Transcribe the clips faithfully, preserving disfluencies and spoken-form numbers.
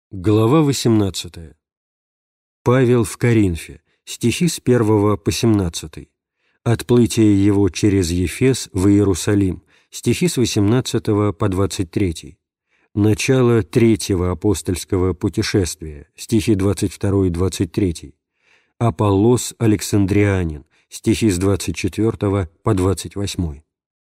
Глава восемнадцатая. Павел в Коринфе. Стихи с первого по семнадцатый. Отплытие его через Ефес в Иерусалим. Стихи с восемнадцатого по двадцать третий. Начало третьего апостольского путешествия. Стихи двадцать второй и двадцать третий. Аполлос Александрианин. Стихи с двадцать четвертого по двадцать восьмой.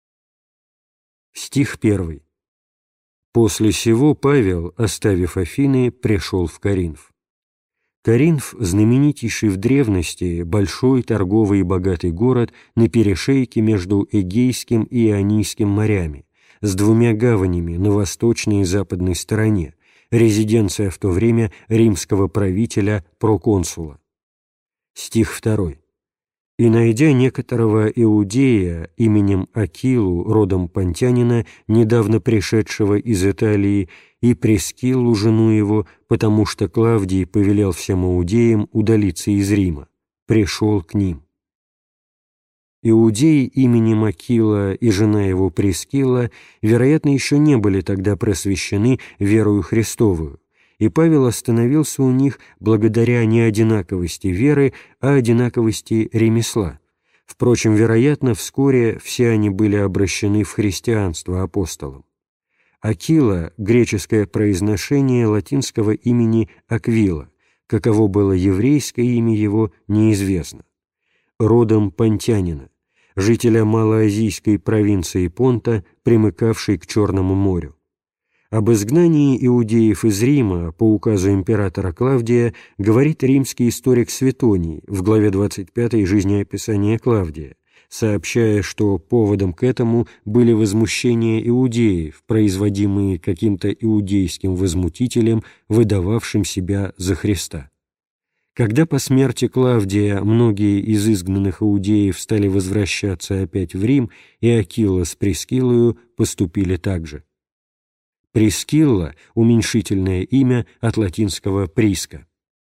Стих первый. После сего Павел, оставив Афины, пришел в Коринф. Коринф – знаменитейший в древности, большой торговый и богатый город на перешейке между Эгейским и Ионийским морями, с двумя гаванями на восточной и западной стороне, резиденция в то время римского правителя проконсула. Стих второй. «И, найдя некоторого иудея именем Акилу, родом понтянина, недавно пришедшего из Италии, и Прескиллу, жену его, потому что Клавдий повелел всем иудеям удалиться из Рима, пришел к ним. Иудеи именем Акила и жена его Прескилла, вероятно, еще не были тогда просвещены верою Христовую, и Павел остановился у них благодаря не одинаковости веры, а одинаковости ремесла. Впрочем, вероятно, вскоре все они были обращены в христианство апостолом. Акила – греческое произношение латинского имени Аквила, каково было еврейское имя его, неизвестно. Родом понтянина, жителя малоазийской провинции Понта, примыкавшей к Черному морю. Об изгнании иудеев из Рима по указу императора Клавдия говорит римский историк Светоний в главе двадцать пятой жизнеописания Клавдия, сообщая, что поводом к этому были возмущения иудеев, производимые каким-то иудейским возмутителем, выдававшим себя за Христа. Когда по смерти Клавдия многие из изгнанных иудеев стали возвращаться опять в Рим, и Акила с Прескиллою поступили так же. Прескилла – уменьшительное имя от латинского «приска».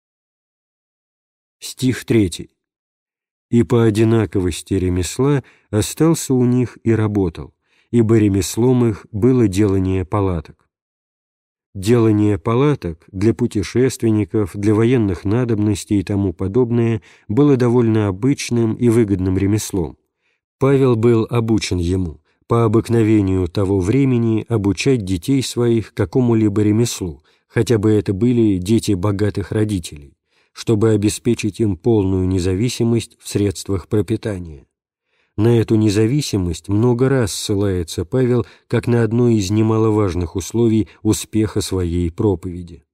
Стих третий. «И по одинаковости ремесла остался у них и работал, ибо ремеслом их было делание палаток». Делание палаток для путешественников, для военных надобностей и тому подобное было довольно обычным и выгодным ремеслом. Павел был обучен ему, по обыкновению того времени обучать детей своих какому-либо ремеслу, хотя бы это были дети богатых родителей, чтобы обеспечить им полную независимость в средствах пропитания. На эту независимость много раз ссылается Павел как на одно из немаловажных условий успеха своей проповеди.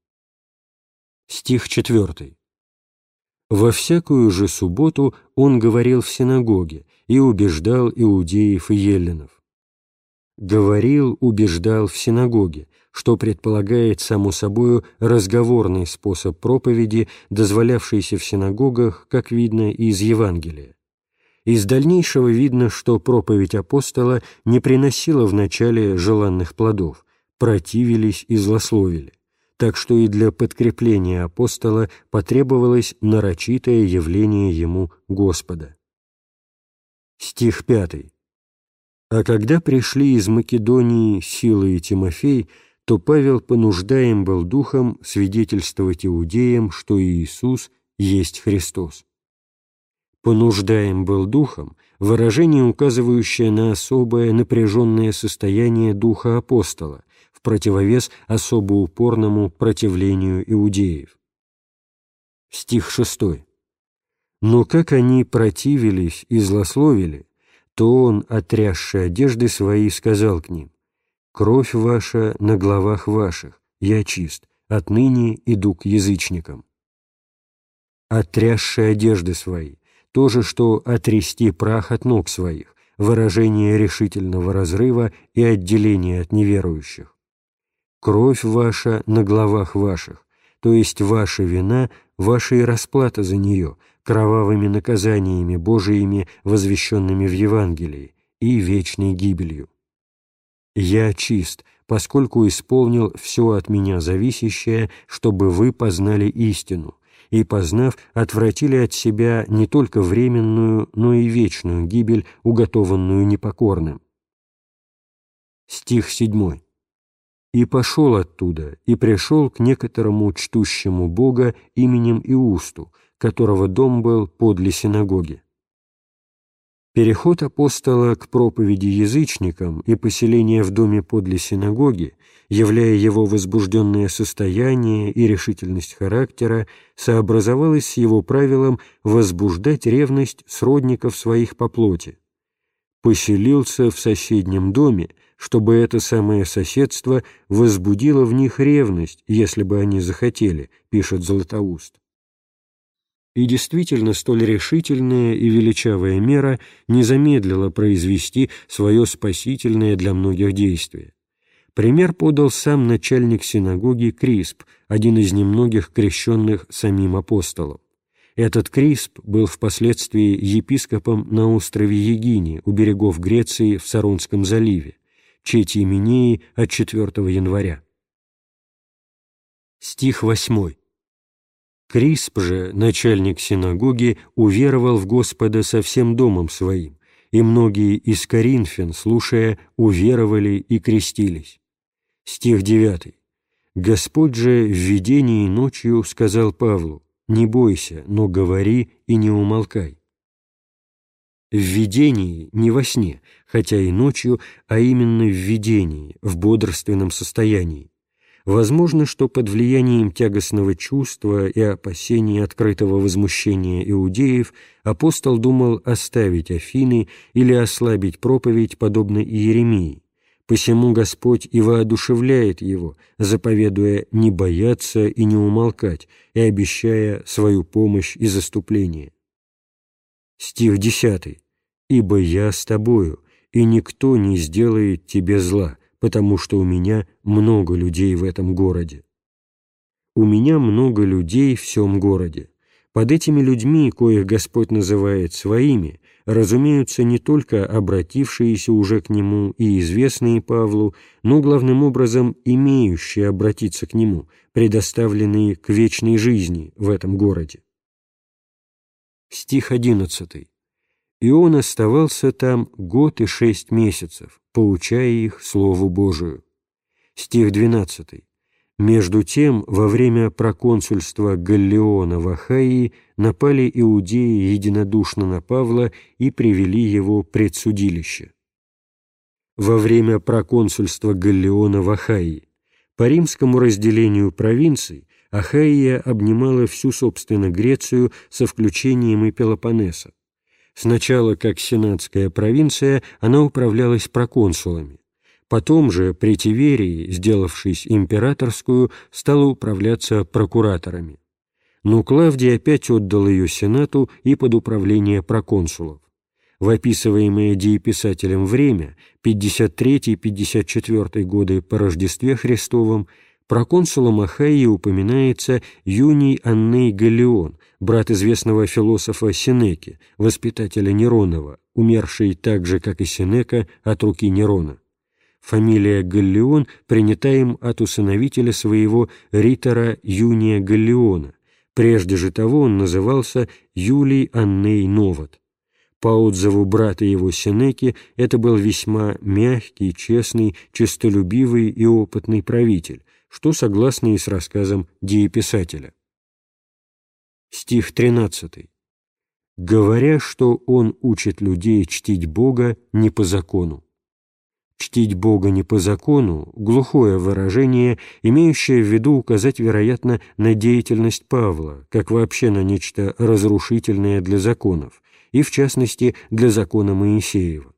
Стих четвертый. «Во всякую же субботу он говорил в синагоге и убеждал иудеев и еллинов». Говорил, убеждал в синагоге, что предполагает, само собою, разговорный способ проповеди, дозволявшийся в синагогах, как видно из Евангелия. Из дальнейшего видно, что проповедь апостола не приносила вначале желанных плодов, противились и злословили, так что и для подкрепления апостола потребовалось нарочитое явление ему Господа. Стих пятый. «А когда пришли из Македонии Сила и Тимофей, то Павел понуждаем был духом свидетельствовать иудеям, что Иисус есть Христос». «Понуждаем был духом» – выражение, указывающее на особое напряженное состояние духа апостола, в противовес особо упорному противлению иудеев. Стих шестой. «Но как они противились и злословили, то он, отрясши одежды свои, сказал к ним: «Кровь ваша на главах ваших, я чист, отныне иду к язычникам». «Отрясши одежды свои» — то же, что «отрясти прах от ног своих», выражение решительного разрыва и отделения от неверующих. «Кровь ваша на главах ваших», то есть ваша вина, ваша и расплата за нее, кровавыми наказаниями Божиими, возвещенными в Евангелии, и вечной гибелью. «Я чист, поскольку исполнил все от меня зависящее, чтобы вы познали истину, и, познав, отвратили от себя не только временную, но и вечную гибель, уготованную непокорным». Стих седьмой. И пошел оттуда, и пришел к некоторому чтущему Бога именем Иусту, которого дом был подле синагоги. Переход апостола к проповеди язычникам и поселение в доме подле синагоги, являя его возбужденное состояние и решительность характера, сообразовалось с его правилом возбуждать ревность сродников своих по плоти. Поселился в соседнем доме, чтобы это самое соседство возбудило в них ревность, если бы они захотели, пишет Златоуст. И действительно, столь решительная и величавая мера не замедлила произвести свое спасительное для многих действие. Пример подал сам начальник синагоги Крисп, один из немногих крещенных самим апостолом. Этот Крисп был впоследствии епископом на острове Егине у берегов Греции в Саронском заливе, чети Именеи от четвёртого января. Стих восьмой. Крисп же, начальник синагоги, уверовал в Господа со всем домом своим, и многие из коринфян, слушая, уверовали и крестились. Стих девятый. Господь же в видении ночью сказал Павлу: «Не бойся, но говори и не умолкай». В видении, не во сне, хотя и ночью, а именно в видении, в бодрственном состоянии. Возможно, что под влиянием тягостного чувства и опасений открытого возмущения иудеев апостол думал оставить Афины или ослабить проповедь, подобно Иеремии. Посему Господь и воодушевляет его, заповедуя не бояться и не умолкать, и обещая свою помощь и заступление. Стих десятый. «Ибо я с тобою, и никто не сделает тебе зла, потому что у меня много людей в этом городе». «У меня много людей в всем городе». Под этими людьми, коих Господь называет своими, разумеются не только обратившиеся уже к Нему и известные Павлу, но главным образом имеющие обратиться к Нему, предоставленные к вечной жизни в этом городе. Стих одиннадцатый. «И он оставался там год и шесть месяцев, поучая их Слову Божию». Стих двенадцатый. «Между тем, во время проконсульства Галлиона в Ахайи напали иудеи единодушно на Павла и привели его пред судилище». Во время проконсульства Галлиона в Ахайи по римскому разделению провинций Ахайя обнимала всю, собственно, Грецию со включением и Пелопоннеса. Сначала, как сенатская провинция, она управлялась проконсулами. Потом же при Тиверии, сделавшись императорскую, стала управляться прокураторами. Но Клавдий опять отдал ее Сенату и под управление проконсулов. В описываемое дееписателем время, пятьдесят третий — пятьдесят четвёртый годы по Рождестве Христовом, проконсулом Ахайи упоминается Юний Анней Галлион, брат известного философа Сенеки, воспитателя Неронова, умерший так же, как и Сенека, от руки Нерона. Фамилия Галлион принята им от усыновителя своего ритора Юния Галлиона. Прежде же того он назывался Юлий Анней Новат. По отзыву брата его Сенеки, это был весьма мягкий, честный, честолюбивый и опытный правитель, что согласно и с рассказом дееписателя. Стих тринадцатый. «Говоря, что он учит людей чтить Бога не по закону». «Чтить Бога не по закону» — глухое выражение, имеющее в виду указать, вероятно, на деятельность Павла, как вообще на нечто разрушительное для законов, и, в частности, для закона Моисеева.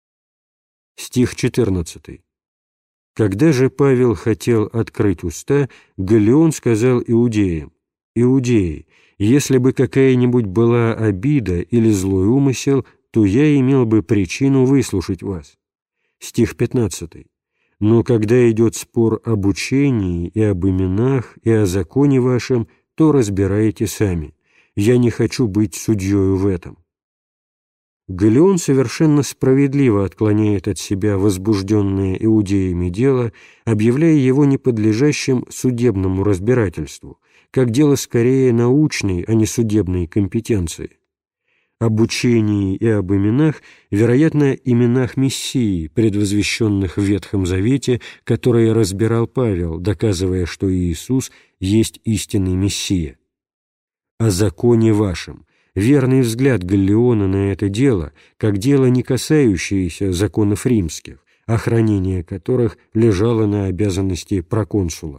Стих четырнадцатый. «Когда же Павел хотел открыть уста, Галлион сказал иудеям: «Иудеи, если бы какая-нибудь была обида или злой умысел, то я имел бы причину выслушать вас». Стих пятнадцатый. «Но когда идет спор об учении и об именах и о законе вашем, то разбираете сами. Я не хочу быть судьею в этом». Галлион совершенно справедливо отклоняет от себя возбужденное иудеями дело, объявляя его неподлежащим судебному разбирательству, как дело скорее научной, а не судебной компетенции. об учении и об именах, вероятно, именах Мессии, предвозвещенных в Ветхом Завете, которые разбирал Павел, доказывая, что Иисус есть истинный Мессия. О законе вашем. Верный взгляд Галлиона на это дело, как дело, не касающееся законов римских, охранение которых лежало на обязанности проконсула.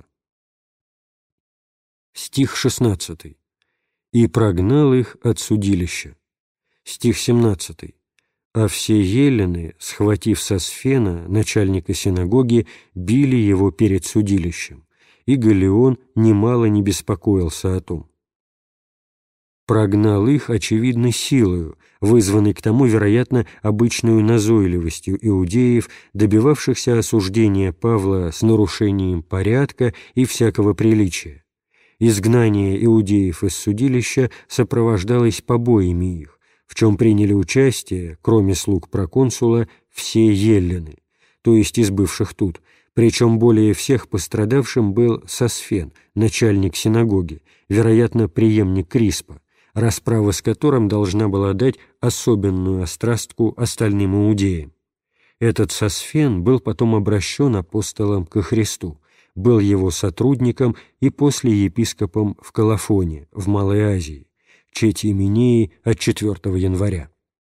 Стих шестнадцатый. «И прогнал их от судилища». Стих семнадцатый. «А все еллины, схватив Сосфена, начальника синагоги, били его перед судилищем, и Галлион немало не беспокоился о том». Прогнал их, очевидно, силою, вызванной к тому, вероятно, обычную назойливостью иудеев, добивавшихся осуждения Павла с нарушением порядка и всякого приличия. Изгнание иудеев из судилища сопровождалось побоями их, в чем приняли участие, кроме слуг проконсула, все еллины, то есть из бывших тут, причем более всех пострадавшим был Сосфен, начальник синагоги, вероятно, преемник Криспа, расправа с которым должна была дать особенную острастку остальным иудеям. Этот Сосфен был потом обращен апостолом ко Христу, был его сотрудником и после епископом в Колофоне, в Малой Азии, Чети Минеи от четвёртого января.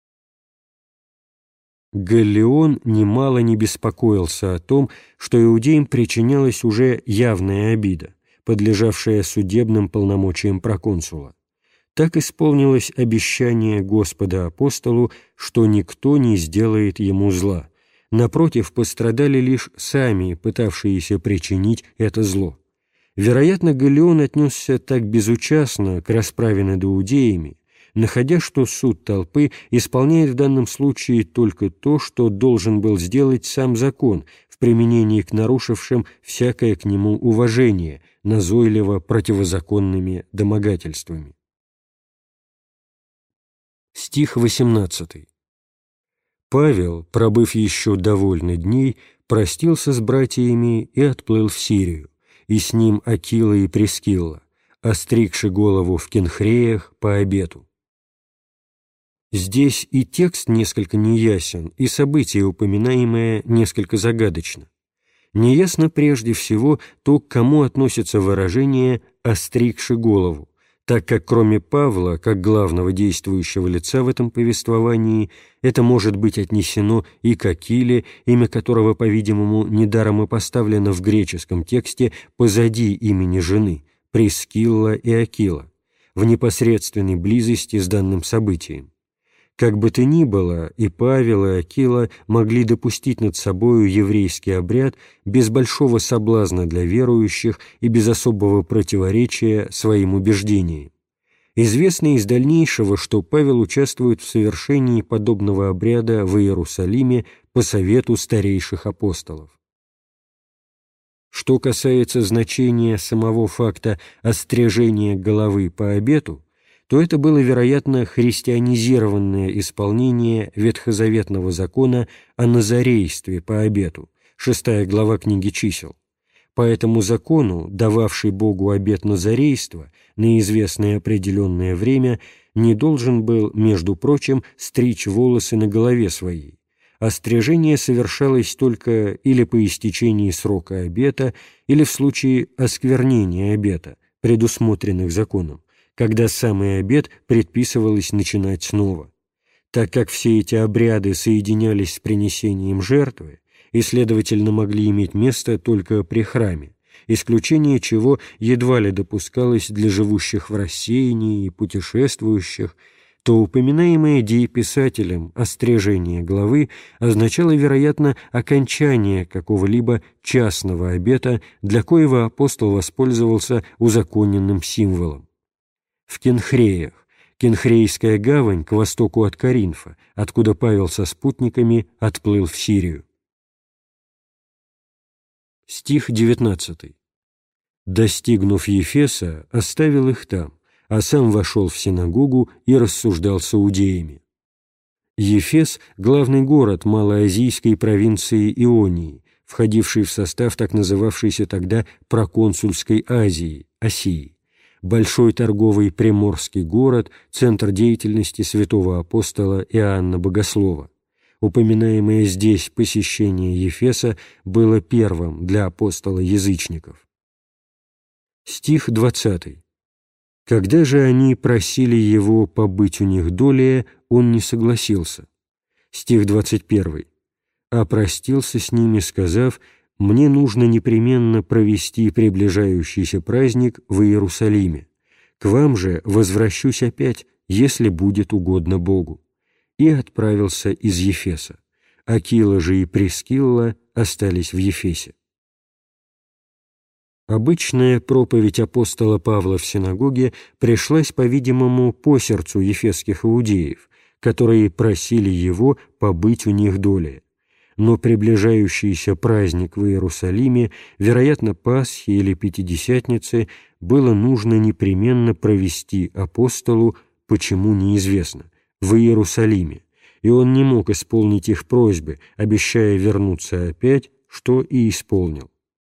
Галлион немало не беспокоился о том, что иудеям причинялась уже явная обида, подлежавшая судебным полномочиям проконсула. Так исполнилось обещание Господа апостолу, что никто не сделает ему зла. Напротив, пострадали лишь сами, пытавшиеся причинить это зло. Вероятно, Галлион отнесся так безучастно к расправе над иудеями, находя, что суд толпы исполняет в данном случае только то, что должен был сделать сам закон в применении к нарушившим всякое к нему уважение, назойливо противозаконными домогательствами. Стих восемнадцатый. Павел, пробыв еще довольно дней, простился с братьями и отплыл в Сирию, и с ним Акила и Прискилла, остригши голову в Кенхреях по обету. Здесь и текст несколько неясен, и событие, упоминаемое, несколько загадочно. Неясно прежде всего то, к кому относится выражение «остригши голову», так как кроме Павла, как главного действующего лица в этом повествовании, это может быть отнесено и к Акиле, имя которого, по-видимому, недаром и поставлено в греческом тексте позади имени жены, Прискилла и Акила, в непосредственной близости с данным событием. Как бы то ни было, и Павел, и Акила могли допустить над собою еврейский обряд без большого соблазна для верующих и без особого противоречия своим убеждениям. Известно из дальнейшего, что Павел участвует в совершении подобного обряда в Иерусалиме по совету старейших апостолов. Что касается значения самого факта острижения головы по обету, то это было, вероятно, христианизированное исполнение ветхозаветного закона о назарействе по обету, шестая глава книги Чисел. По этому закону, дававший Богу обет назарейства на известное определенное время, не должен был, между прочим, стричь волосы на голове своей, а стрижение совершалось только или по истечении срока обета, или в случае осквернения обета, предусмотренных законом, когда самый обет предписывалось начинать снова. Так как все эти обряды соединялись с принесением жертвы и, следовательно, могли иметь место только при храме, исключение чего едва ли допускалось для живущих в рассеянии и путешествующих, то упоминаемое дееписателем острижение головы означало, вероятно, окончание какого-либо частного обета, для коего апостол воспользовался узаконенным символом. В Кенхреях, Кенхрейская гавань к востоку от Коринфа, откуда Павел со спутниками отплыл в Сирию. Стих девятнадцатый. «Достигнув Ефеса, оставил их там, а сам вошел в синагогу и рассуждал с иудеями». Ефес – главный город малоазийской провинции Ионии, входивший в состав так называвшейся тогда проконсульской Азии, Осии. большой торговый приморский город, центр деятельности святого апостола Иоанна Богослова. Упоминаемое здесь посещение Ефеса было первым для апостола язычников. Стих двадцатый. «Когда же они просили его побыть у них долее, он не согласился». Стих двадцать первый. «А простился с ними, сказав: мне нужно непременно провести приближающийся праздник в Иерусалиме. К вам же возвращусь опять, если будет угодно Богу». И отправился из Ефеса. Акила же и Прискилла остались в Ефесе. Обычная проповедь апостола Павла в синагоге пришлась, по-видимому, по сердцу ефесских иудеев, которые просили его побыть у них долее. Но приближающийся праздник в Иерусалиме, вероятно, Пасхи или Пятидесятницы, было нужно непременно провести апостолу, почему неизвестно, в Иерусалиме, и он не мог исполнить их просьбы, обещая вернуться опять, что и исполнил.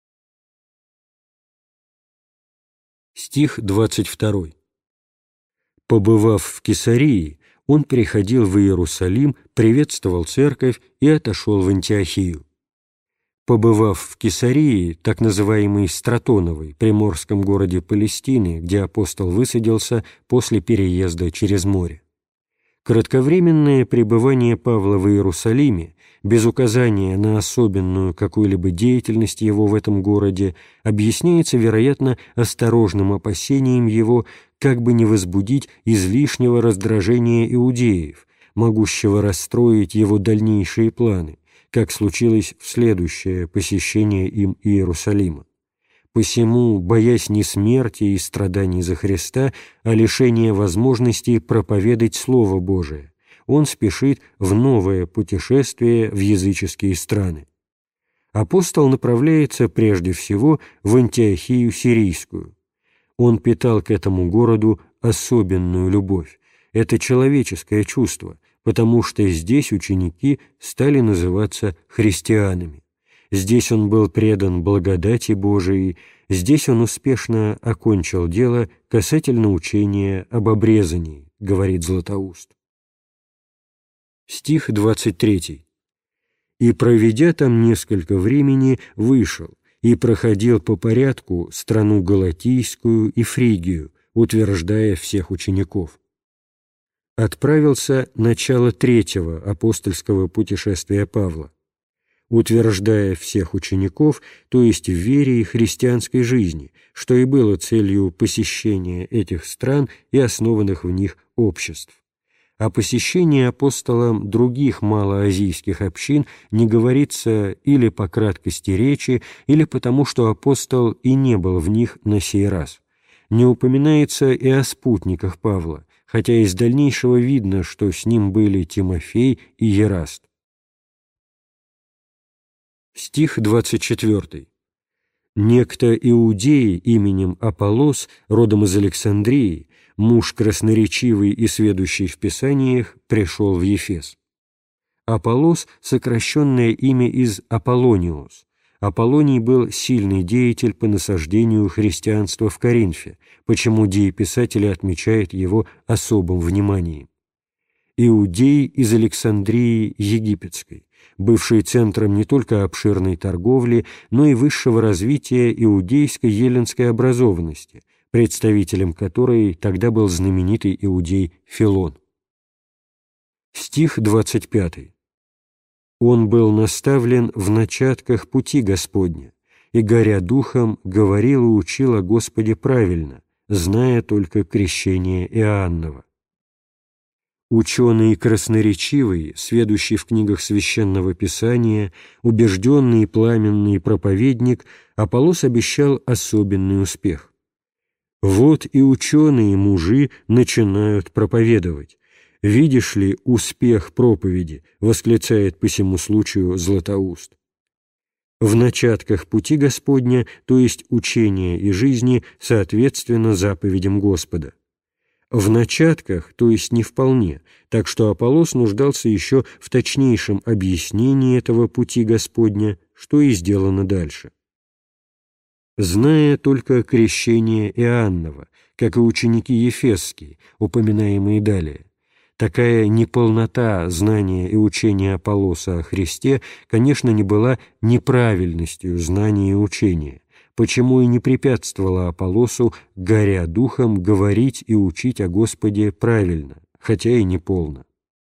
Стих двадцать второй. «Побывав в Кесарии, он приходил в Иерусалим, приветствовал церковь и отошел в Антиохию». Побывав в Кесарии, так называемой Стратоновой, приморском городе Палестины, где апостол высадился после переезда через море. Кратковременное пребывание Павла в Иерусалиме, без указания на особенную какую-либо деятельность его в этом городе, объясняется, вероятно, осторожным опасением его, как бы не возбудить излишнего раздражения иудеев, могущего расстроить его дальнейшие планы, как случилось в следующее посещение им Иерусалима. Посему, боясь не смерти и страданий за Христа, а лишения возможности проповедать Слово Божие, он спешит в новое путешествие в языческие страны. Апостол направляется прежде всего в Антиохию Сирийскую. Он питал к этому городу особенную любовь. Это человеческое чувство, потому что здесь ученики стали называться христианами. Здесь он был предан благодати Божией, здесь он успешно окончил дело касательно учения об обрезании, говорит Златоуст. Стих двадцать третий. «И, проведя там несколько времени, вышел и проходил по порядку страну Галатийскую и Фригию, утверждая всех учеников». Отправился начало третьего апостольского путешествия Павла, утверждая всех учеников, то есть в вере и христианской жизни, что и было целью посещения этих стран и основанных в них обществ. О посещении апостолом других малоазийских общин не говорится или по краткости речи, или потому, что апостол и не был в них на сей раз. Не упоминается и о спутниках Павла, хотя из дальнейшего видно, что с ним были Тимофей и Ераст. Стих двадцать четвёртый. «Некто иудей именем Аполлос, родом из Александрии, муж красноречивый и сведущий в Писаниях, пришел в Ефес». Аполлос — сокращенное имя из Аполлониос. Аполлоний был сильный деятель по насаждению христианства в Коринфе, почему дееписатели отмечают его особым вниманием. Иудей из Александрии Египетской, бывший центром не только обширной торговли, но и высшего развития иудейской еллинской образованности, представителем которой тогда был знаменитый иудей Филон. Стих двадцать пятый. «Он был наставлен в начатках пути Господня, и, горя духом, говорил и учил о Господе правильно, зная только крещение Иоаннова». Ученый и красноречивый, сведущий в книгах Священного Писания, убежденный и пламенный проповедник, Аполлос обещал особенный успех. «Вот и ученые мужи начинают проповедовать. Видишь ли успех проповеди?» — восклицает по сему случаю Златоуст. В начатках пути Господня, то есть учения и жизни, соответственно заповедям Господа. В начатках, то есть не вполне, так что Аполлос нуждался еще в точнейшем объяснении этого пути Господня, что и сделано дальше. зная только крещение Иоанново, как и ученики ефесские, упоминаемые далее. Такая неполнота знания и учения Аполлоса о Христе, конечно, не была неправильностью знания и учения, почему и не препятствовала Аполлосу, горя духом, говорить и учить о Господе правильно, хотя и неполно.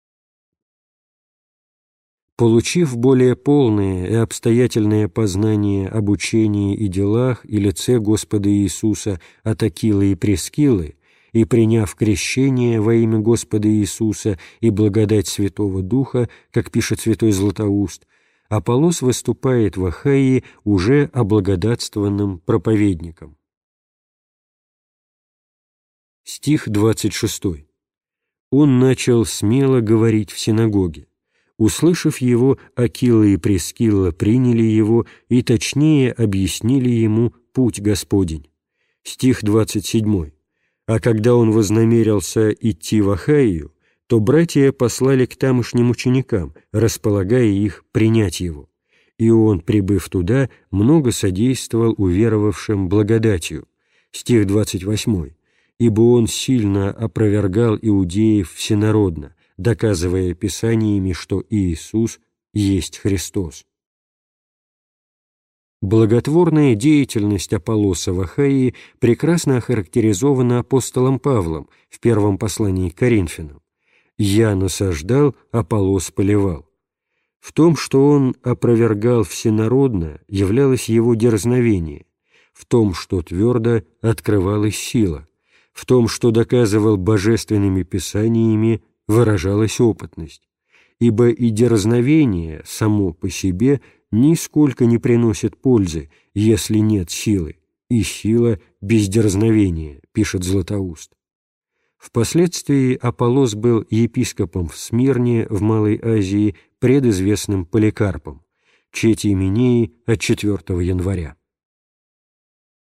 Получив более полное и обстоятельное познание об учении и делах и лице Господа Иисуса от Акилы и Прескилы, и приняв крещение во имя Господа Иисуса и благодать Святого Духа, как пишет святой Златоуст, Аполлос выступает в Ахайи уже облагодатствованным проповедником. Стих двадцать шестой. «Он начал смело говорить в синагоге. Услышав его, Акила и Прескилла приняли его и точнее объяснили ему путь Господень». Стих двадцать седьмой. «А когда он вознамерился идти в Ахайю, то братья послали к тамошним ученикам, располагая их принять его. И он, прибыв туда, много содействовал уверовавшим благодатью». Стих двадцать восьмой. «Ибо он сильно опровергал иудеев всенародно, доказывая Писаниями, что Иисус есть Христос». Благотворная деятельность Аполлоса в Ахайи прекрасно охарактеризована апостолом Павлом в первом послании к Коринфянам. «Я насаждал, Аполлос поливал». В том, что он опровергал всенародно, являлось его дерзновение, в том, что твердо открывалась сила, в том, что доказывал божественными писаниями, выражалась опытность, ибо и дерзновение само по себе нисколько не приносит пользы, если нет силы, и сила без дерзновения, пишет Златоуст. Впоследствии Аполлос был епископом в Смирне в Малой Азии пред известным Поликарпом, чети Именеи от четвёртого января.